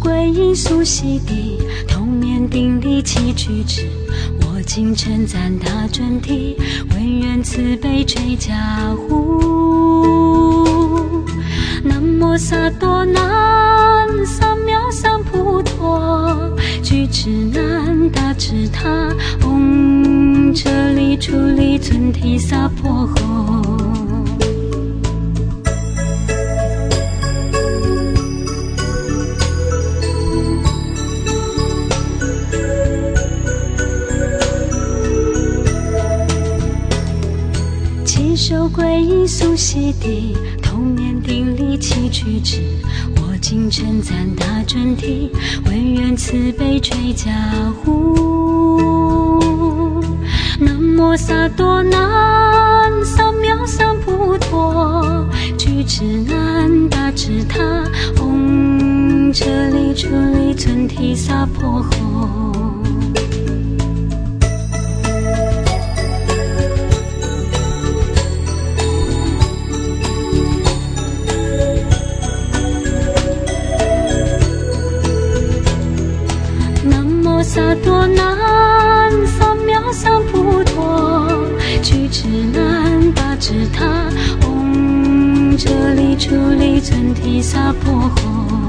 皈依苏悉地，头面顶礼祈举止，我今称赞他尊体，文愿慈悲垂加护。南无萨多南三藐三菩陀，具智难达智他，嗡哲利出离尊提萨婆诃。起手皈依苏悉地，头面顶礼祈举止，我今称赞他尊体，文愿慈悲垂加护。南无萨多南三藐三菩陀，具智难达智他，嗡哲利出离尊提萨婆诃。萨多南三藐三菩陀，具智难达智他，嗡哲利出离尊提萨婆诃。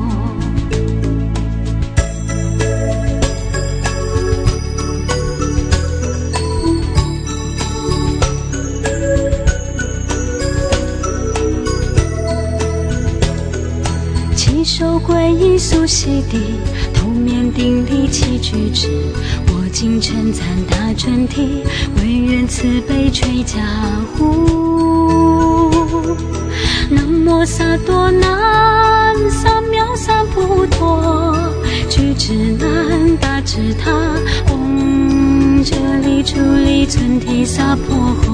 起手皈依苏悉地，头面顶礼祈举止，我今称赞他尊体，文愿慈悲垂加护。南无萨多南三藐三菩陀，具智难达智他，嗡哲利出离尊提萨婆诃。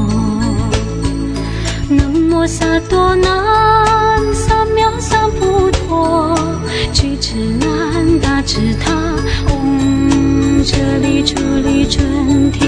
南无萨多南三藐三菩陀，具智难达智他，嗡哲利出离尊提